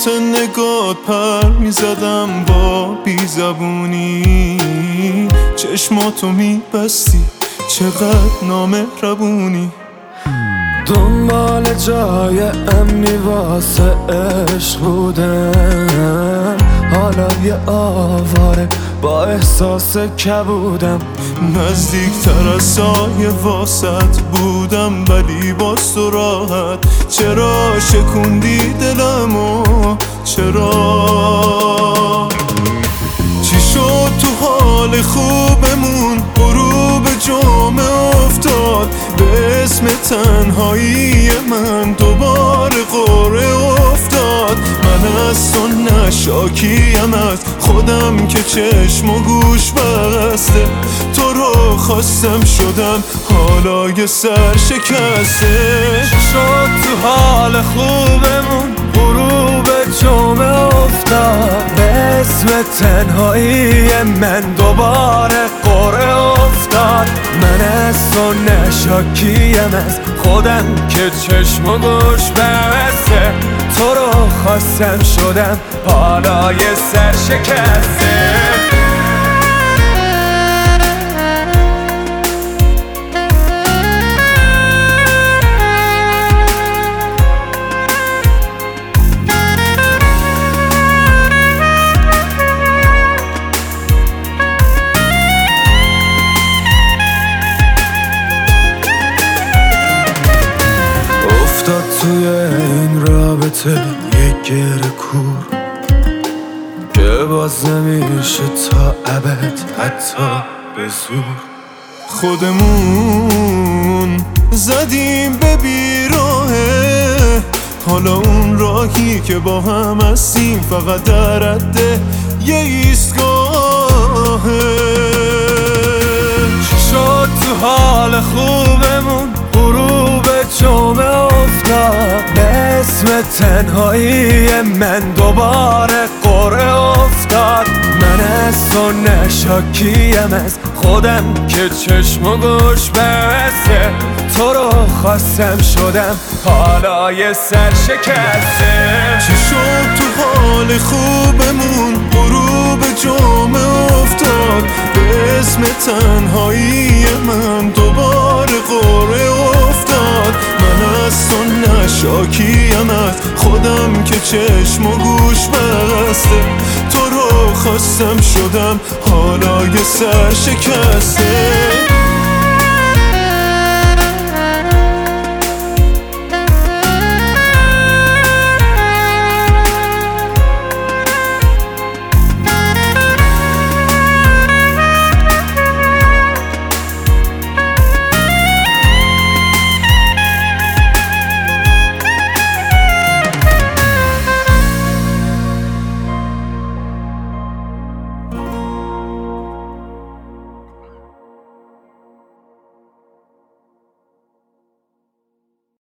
سمت نگات پر میزدم با بیزبونی، چشماتو میبستی چقدر نامهربونی. دنبال جای امنی واسه عشق بودم، حالا یه آواره با احساس کبودم. نزدیکتر از سایه واسط بودم ولی باز تو راحت. چرا شکوندی دلمو؟ چرا؟ چی شد تو حال خوبمون؟ غروب جمعه افتاد به اسم تنهایی من دوباره قره افتاد. من از تو نشاکیم از خودم که چشم و گوش بسته، تو رو خواستم شدم حالا یه سر شکسته. شد تو حال خوبمون غروب جمعه افتاد به اسم تنهایی من دوباره قره افتاد. من از تو نشاکیم از خودم که چشم و گوش بسته، تو رو خواستم شدم حالا یه سر شکسته. افتاد توی این رابطه یه گره کور که باز نمیشه تا ابد حتی به زور. خودمون زدیم به بیراهه، حالا اون راهی که با هم هستیم فقط در رده یه ایستگاهه. چی شد تو حال خوبمون غروب جمعه افتاد به اسم تنهایی من دوباره قره افتاد. من از تو نشاکیم از خودم که چشم و گوش بسته، تو رو خواستم شدم حالا یه سر شکسته. چی شد تو حال خوبمون غروب جمعه افتاد به اسم تنهایی من دوباره قره افتاد. من از تو نشاکیم از خودم که چشم و گوش بسته، تو رو خواستم شدم حالا یه سر شکسته.